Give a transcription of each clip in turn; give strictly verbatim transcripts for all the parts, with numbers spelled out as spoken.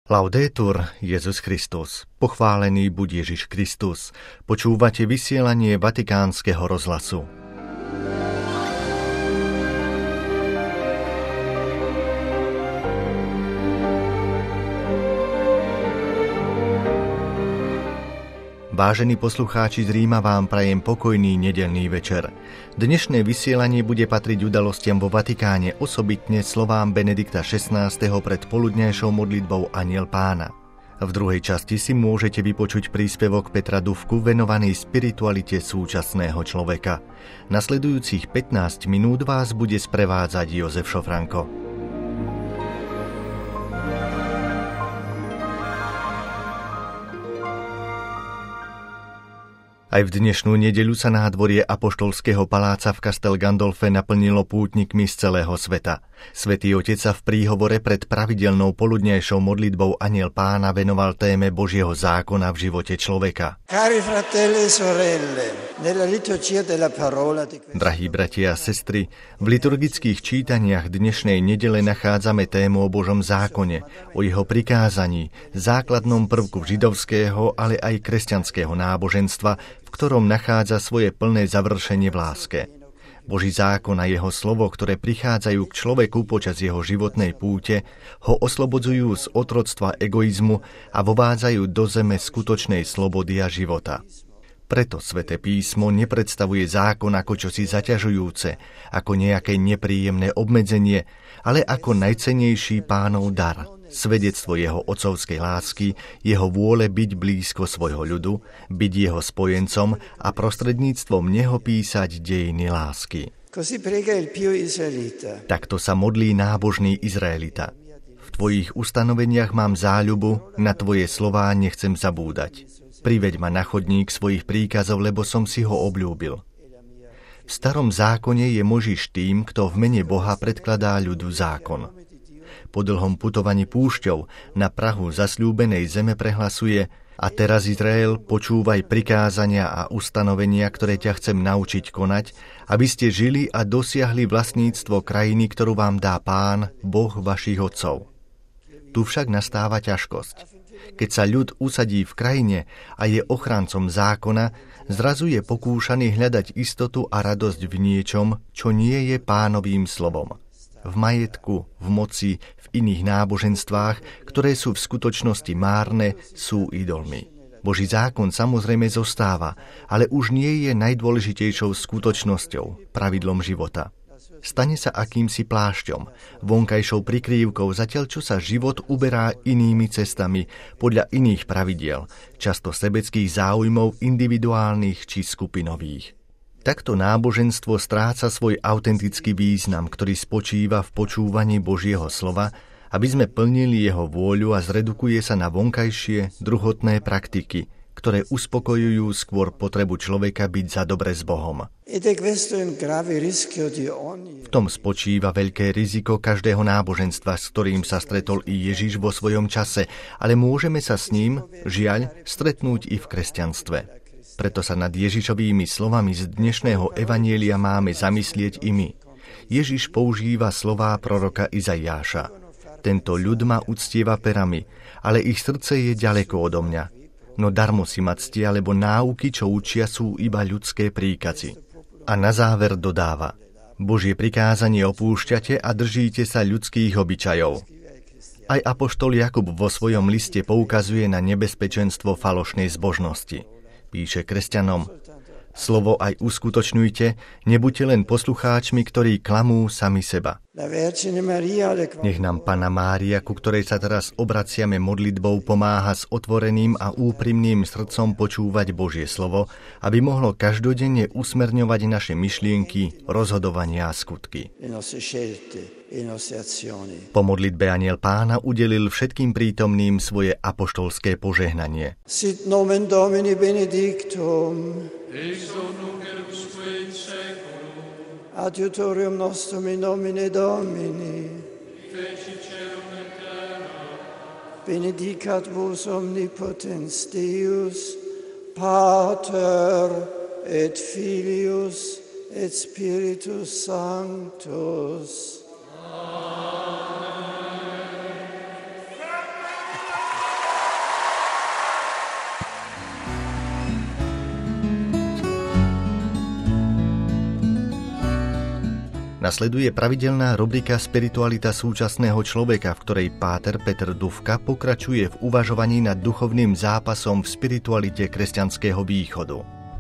Laudetur Jesus Christus, pochválený buď Ježiš Kristus. Počúvate vysielanie Vatikánskeho rozhlasu. Vážení poslucháči, z Ríma vám prajem pokojný nedeľný večer. Dnešné vysielanie bude patriť udalostiam vo Vatikáne, osobitne slovám Benedikta šestnásteho pred poludňajšou modlitbou Anjel Pána. V druhej časti si môžete vypočuť príspevok Petra Dufku venovaný spiritualite súčasného človeka. Nasledujúcich pätnásť minút vás bude sprevádzať Jozef Šofranko. Aj v dnešnú nedeľu sa nádvorie apoštolského paláca v Castel Gandolfe naplnilo pútnikmi z celého sveta. Svätý Otec sa v príhovore pred pravidelnou poludňajšou modlitbou Anjel Pána venoval téme Božieho zákona v živote človeka. Drahí bratia a sestry, v liturgických čítaniach dnešnej nedele nachádzame tému o Božom zákone, o jeho prikázaní, základnom prvku židovského, ale aj kresťanského náboženstva, v ktorom nachádza svoje plné završenie v láske. Boží zákon a jeho slovo, ktoré prichádzajú k človeku počas jeho životnej púte, ho oslobodzujú z otroctva egoizmu a vovádzajú do zeme skutočnej slobody a života. Preto Sväté písmo nepredstavuje zákon ako čosi zaťažujúce, ako nejaké nepríjemné obmedzenie, ale ako najcennejší Pánov dar, svedectvo jeho otcovskej lásky, jeho vôle byť blízko svojho ľudu, byť jeho spojencom a prostredníctvom neho písať dejiny lásky. Takto sa modlí nábožný Izraelita. V tvojich ustanoveniach mám záľubu, na tvoje slová nechcem zabúdať. Priveď ma na chodník svojich príkazov, lebo som si ho obľúbil. V starom zákone je Možiš tým, kto v mene Boha predkladá ľudu zákon. Po dlhom putovaní púšťou na prahu zasľúbenej zeme prehlasuje: a teraz, Izrael, počúvaj prikázania a ustanovenia, ktoré ťa chcem naučiť konať, aby ste žili a dosiahli vlastníctvo krajiny, ktorú vám dá Pán, Boh vašich otcov. Tu však nastáva ťažkosť. Keď sa ľud usadí v krajine a je ochrancom zákona, zrazu je pokúšaný hľadať istotu a radosť v niečom, čo nie je Pánovým slovom. V majetku, v moci, v iných náboženstvách, ktoré sú v skutočnosti márne, sú idolmi. Boží zákon samozrejme zostáva, ale už nie je najdôležitejšou skutočnosťou, pravidlom života. Stane sa akýmsi plášťom, vonkajšou prikrývkou, zatiaľ čo sa život uberá inými cestami, podľa iných pravidiel, často sebeckých záujmov individuálnych či skupinových. Takto náboženstvo stráca svoj autentický význam, ktorý spočíva v počúvaní Božieho slova, aby sme plnili jeho vôľu, a zredukuje sa na vonkajšie, druhotné praktiky, ktoré uspokojujú skôr potrebu človeka byť za dobre s Bohom. V tom spočíva veľké riziko každého náboženstva, s ktorým sa stretol i Ježiš vo svojom čase, ale môžeme sa s ním, žiaľ, stretnúť i v kresťanstve. Preto sa nad Ježišovými slovami z dnešného evanjelia máme zamyslieť i my. Ježiš používa slová proroka Izaiáša. Tento ľud ma uctieva perami, ale ich srdce je ďaleko odo mňa. No darmo si ma ctia, lebo náuky, čo učia, sú iba ľudské príkazy. A na záver dodáva: Božie prikázanie opúšťate a držíte sa ľudských obyčajov. Aj apoštol Jakub vo svojom liste poukazuje na nebezpečenstvo falošnej zbožnosti. Píše kresťanom: slovo aj uskutočňujte, nebuďte len poslucháčmi, ktorí klamú sami seba. Nech nám Panna Mária, ku ktorej sa teraz obraciame modlitbou, pomáha s otvoreným a úprimným srdcom počúvať Božie slovo, aby mohlo každodenne usmerňovať naše myšlienky, rozhodovania a skutky. Po modlitbe Anjel Pána udelil všetkým prítomným svoje apoštolské požehnanie. Sit nomen Domini benedictum, ex hoc nunc et usque in saeculum, adiutorium nostrum in nomine Domini, feci celum et terra, benedicat vos omnipotens Deus, Pater et Filius et Spiritus Sanctus. Amen. Nasleduje pravidelná rubrika Spiritualita súčasného človeka, v ktorej páter Peter Dufka pokračuje v uvažovaní nad duchovným zápasom v spiritualite kresťanského východu.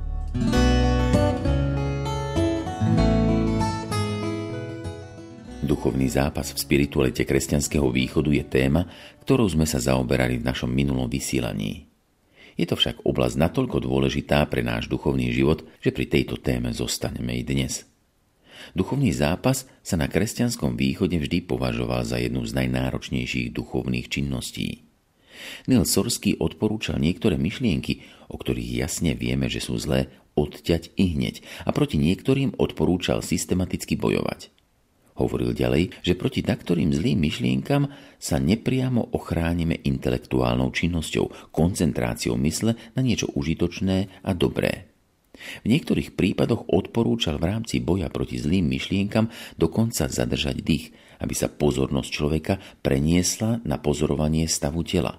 Duchovný zápas v spiritualite kresťanského východu je téma, ktorou sme sa zaoberali v našom minulom vysielaní. Je to však oblasť natoľko dôležitá pre náš duchovný život, že pri tejto téme zostaneme i dnes. Duchovný zápas sa na kresťanskom východe vždy považoval za jednu z najnáročnejších duchovných činností. Neil Sorský odporúčal niektoré myšlienky, o ktorých jasne vieme, že sú zlé, odťať i hneď, a proti niektorým odporúčal systematicky bojovať. Hovoril ďalej, že proti taktorým zlým myšlienkam sa nepriamo ochránime intelektuálnou činnosťou, koncentráciou mysle na niečo užitočné a dobré. V niektorých prípadoch odporúčal v rámci boja proti zlým myšlienkam dokonca zadržať dých, aby sa pozornosť človeka preniesla na pozorovanie stavu tela.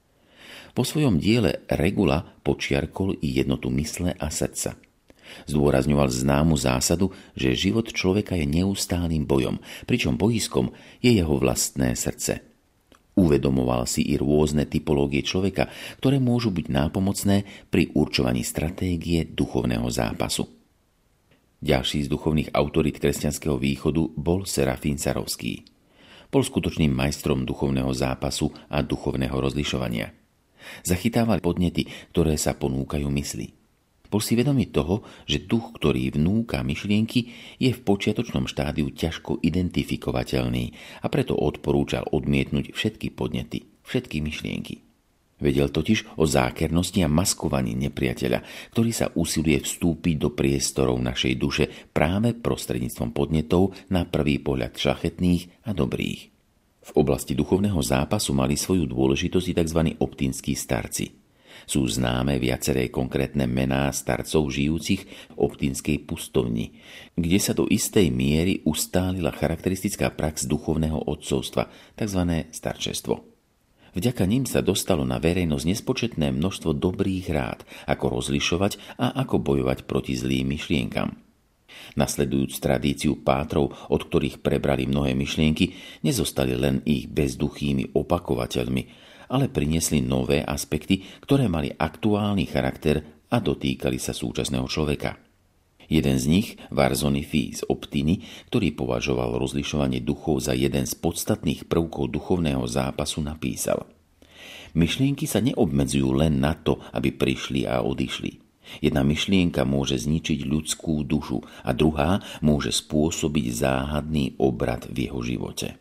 Po svojom diele Regula počiarkol i jednotu mysle a srdca. Zdôrazňoval známu zásadu, že život človeka je neustálým bojom, pričom bojiskom je jeho vlastné srdce. Uvedomoval si i rôzne typológie človeka, ktoré môžu byť nápomocné pri určovaní stratégie duchovného zápasu. Ďalší z duchovných autorít kresťanského východu bol Serafín Sarovský. Bol skutočným majstrom duchovného zápasu a duchovného rozlišovania. Zachytával podnety, ktoré sa ponúkajú mysli. Bol si vedomý toho, že duch, ktorý vnúka myšlienky, je v počiatočnom štádiu ťažko identifikovateľný a preto odporúčal odmietnúť všetky podnety, všetky myšlienky. Vedel totiž o zákernosti a maskovaní nepriateľa, ktorý sa usiluje vstúpiť do priestorov našej duše práve prostredníctvom podnetov na prvý pohľad šľachetných a dobrých. V oblasti duchovného zápasu mali svoju dôležitosť i tzv. Optinskí starci. Sú známe viaceré konkrétne mená starcov žijúcich v Optinskej pustovni, kde sa do istej miery ustálila charakteristická prax duchovného otcovstva, tzv. Starčestvo. Vďaka ním sa dostalo na verejnosť nespočetné množstvo dobrých rád, ako rozlišovať a ako bojovať proti zlým myšlienkam. Nasledujúc tradíciu pátrov, od ktorých prebrali mnohé myšlienky, nezostali len ich bezduchými opakovateľmi, ale priniesli nové aspekty, ktoré mali aktuálny charakter a dotýkali sa súčasného človeka. Jeden z nich, Varzonifí z Optiny, ktorý považoval rozlišovanie duchov za jeden z podstatných prvkov duchovného zápasu, napísal: Myšlienky sa neobmedzujú len na to, aby prišli a odišli. Jedna myšlienka môže zničiť ľudskú dušu a druhá môže spôsobiť záhadný obrad v jeho živote.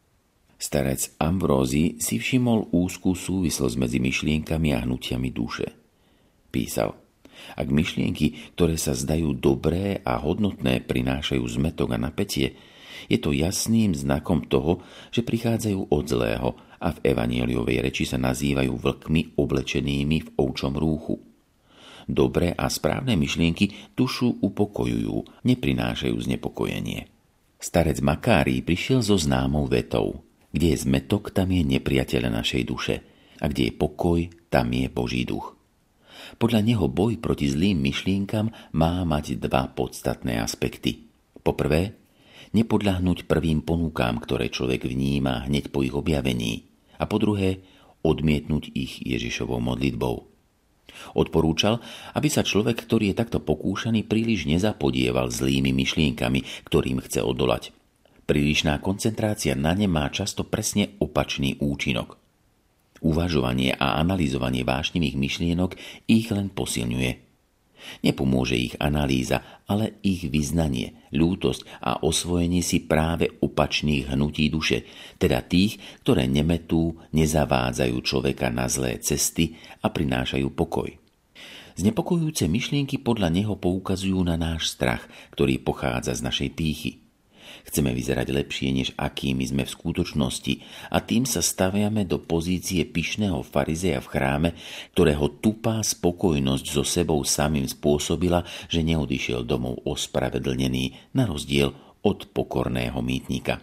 Starec Ambrózy si všimol úzkú súvislosť medzi myšlienkami a hnutiami duše. Písal: Ak myšlienky, ktoré sa zdajú dobré a hodnotné, prinášajú zmätok a napätie, je to jasným znakom toho, že prichádzajú od zlého a v evanjeliovej reči sa nazývajú vlkmi oblečenými v ovčom rúchu. Dobré a správne myšlienky dušu upokojujú, neprinášajú znepokojenie. Starec Makári prišiel so známou vetou: Kde je zmätok, tam je nepriateľ našej duše, a kde je pokoj, tam je Boží duch. Podľa neho boj proti zlým myšlienkam má mať dva podstatné aspekty. Po prvé, nepodľahnúť prvým ponukám, ktoré človek vníma hneď po ich objavení, a po druhé, odmietnúť ich Ježišovou modlitbou. Odporúčal, aby sa človek, ktorý je takto pokúšaný, príliš nezapodieval zlými myšlienkami, ktorým chce odolať. Prílišná koncentrácia na ne má často presne opačný účinok. Uvažovanie a analyzovanie vášnivých myšlienok ich len posilňuje. Nepomôže ich analýza, ale ich vyznanie, ľútosť a osvojenie si práve opačných hnutí duše, teda tých, ktoré nemetú, nezavádzajú človeka na zlé cesty a prinášajú pokoj. Znepokojujúce myšlienky podľa neho poukazujú na náš strach, ktorý pochádza z našej pýchy. Chceme vyzerať lepšie, než akými sme v skutočnosti, a tým sa staviame do pozície pyšného farizeja v chráme, ktorého tupá spokojnosť so sebou samým spôsobila, že neodišiel domov ospravedlnený, na rozdiel od pokorného mýtnika.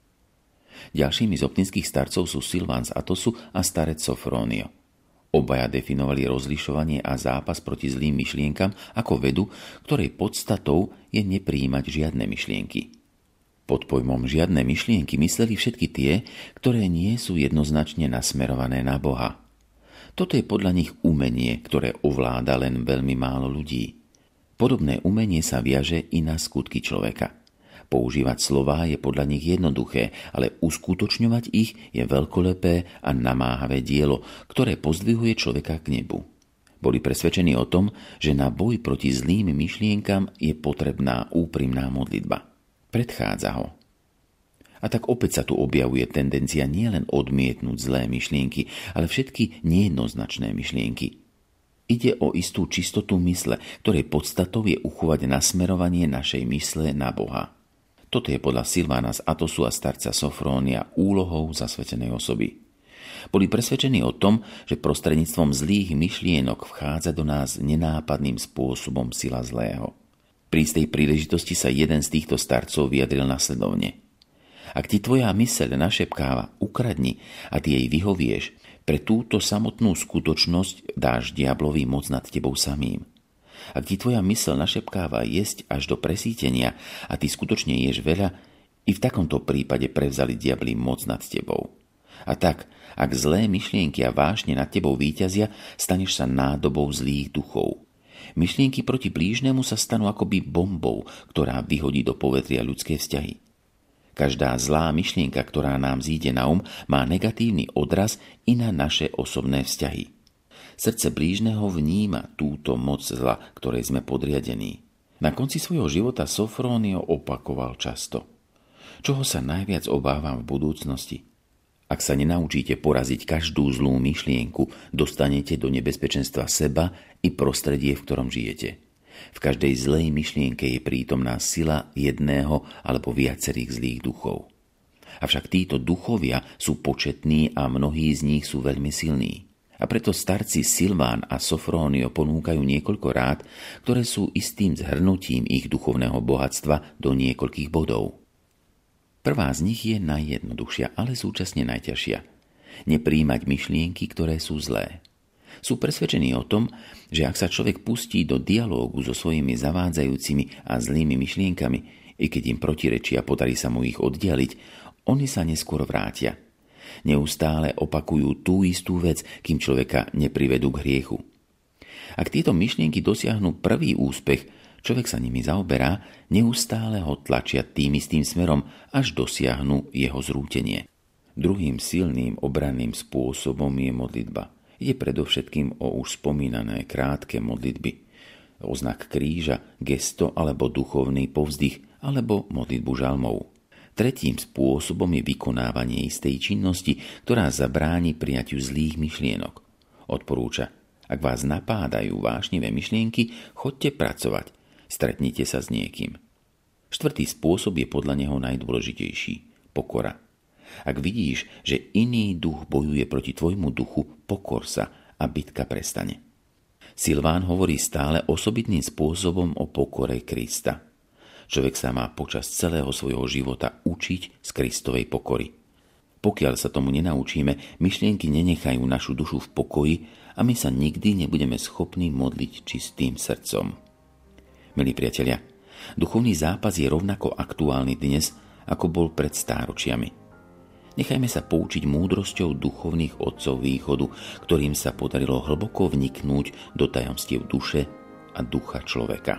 Ďalšími z optinských starcov sú Silván z Atosu a starec Sofrónio. Obaja definovali rozlišovanie a zápas proti zlým myšlienkam ako vedu, ktorej podstatou je neprijímať žiadne myšlienky. Pod pojmom žiadne myšlienky mysleli všetky tie, ktoré nie sú jednoznačne nasmerované na Boha. Toto je podľa nich umenie, ktoré ovláda len veľmi málo ľudí. Podobné umenie sa viaže i na skutky človeka. Používať slová je podľa nich jednoduché, ale uskutočňovať ich je veľkolepé a namáhavé dielo, ktoré pozdvihuje človeka k nebu. Boli presvedčení o tom, že na boj proti zlým myšlienkam je potrebná úprimná modlitba. Predchádza ho. A tak opäť sa tu objavuje tendencia nielen odmietnúť zlé myšlienky, ale všetky nejednoznačné myšlienky. Ide o istú čistotu mysle, ktorej podstatou je uchovať nasmerovanie našej mysle na Boha. Toto je podľa Silvána z Atosu a starca Sofrónia úlohou zasvetenej osoby. Boli presvedčení o tom, že prostredníctvom zlých myšlienok vchádza do nás nenápadným spôsobom sila zlého. Pri istej príležitosti sa jeden z týchto starcov vyjadril nasledovne. Ak ti tvoja myseľ našepkáva, ukradni a ty jej vyhovieš, pre túto samotnú skutočnosť dáš diablovi moc nad tebou samým. Ak ti tvoja myseľ našepkáva jesť až do presítenia a ty skutočne ješ veľa, i v takomto prípade prevzali diabli moc nad tebou. A tak, ak zlé myšlienky a vášne nad tebou víťazia, staneš sa nádobou zlých duchov. Myšlienky proti blížnemu sa stanú akoby bombou, ktorá vyhodí do povetria ľudské vzťahy. Každá zlá myšlienka, ktorá nám zíde na um, má negatívny odraz i na naše osobné vzťahy. Srdce blížneho vníma túto moc zla, ktorej sme podriadení. Na konci svojho života Sofrónio opakoval často. Čoho sa najviac obávam v budúcnosti? Ak sa nenaučíte poraziť každú zlú myšlienku, dostanete do nebezpečenstva seba i prostredie, v ktorom žijete. V každej zlej myšlienke je prítomná sila jedného alebo viacerých zlých duchov. Avšak títo duchovia sú početní a mnohí z nich sú veľmi silní. A preto starci Silván a Sofrónio ponúkajú niekoľko rád, ktoré sú istým zhrnutím ich duchovného bohatstva do niekoľkých bodov. Prvá z nich je najjednoduchšia, ale súčasne najťažšia. Nepríjmať myšlienky, ktoré sú zlé. Sú presvedčení o tom, že ak sa človek pustí do dialógu so svojimi zavádzajúcimi a zlými myšlienkami, i keď im protirečia, podarí sa mu ich oddialiť, oni sa neskôr vrátia. Neustále opakujú tú istú vec, kým človeka neprivedú k hriechu. Ak tieto myšlienky dosiahnu prvý úspech, človek sa nimi zaoberá, neustále ho tlačia tým istým smerom, až dosiahnu jeho zrútenie. Druhým silným obranným spôsobom je modlitba. Ide predovšetkým o už spomínané krátke modlitby, o znak kríža, gesto alebo duchovný povzdych, alebo modlitbu žalmov. Tretím spôsobom je vykonávanie istej činnosti, ktorá zabráni prijatiu zlých myšlienok. Odporúča, ak vás napádajú vášnivé myšlienky, choďte pracovať, stretnite sa s niekým. Štvrtý spôsob je podľa neho najdôležitejší – pokora. Ak vidíš, že iný duch bojuje proti tvojmu duchu, pokor sa a bitka prestane. Silván hovorí stále osobitným spôsobom o pokore Krista. Človek sa má počas celého svojho života učiť z Kristovej pokory. Pokiaľ sa tomu nenaučíme, myšlienky nenechajú našu dušu v pokoji a my sa nikdy nebudeme schopní modliť čistým srdcom. Milí priatelia, duchovný zápas je rovnako aktuálny dnes, ako bol pred stáročiami. Nechajme sa poučiť múdrosťou duchovných otcov východu, ktorým sa podarilo hlboko vniknúť do tajomstiev duše a ducha človeka.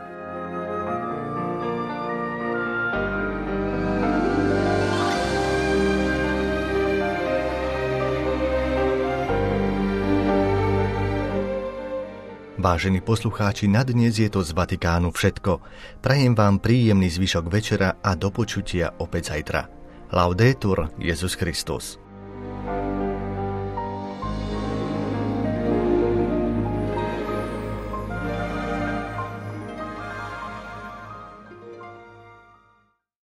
Vážení poslucháči, na dnes je to z Vatikánu všetko. Prajem vám príjemný zvyšok večera a do počutia opäť zajtra. Laudetur Jesus Christus.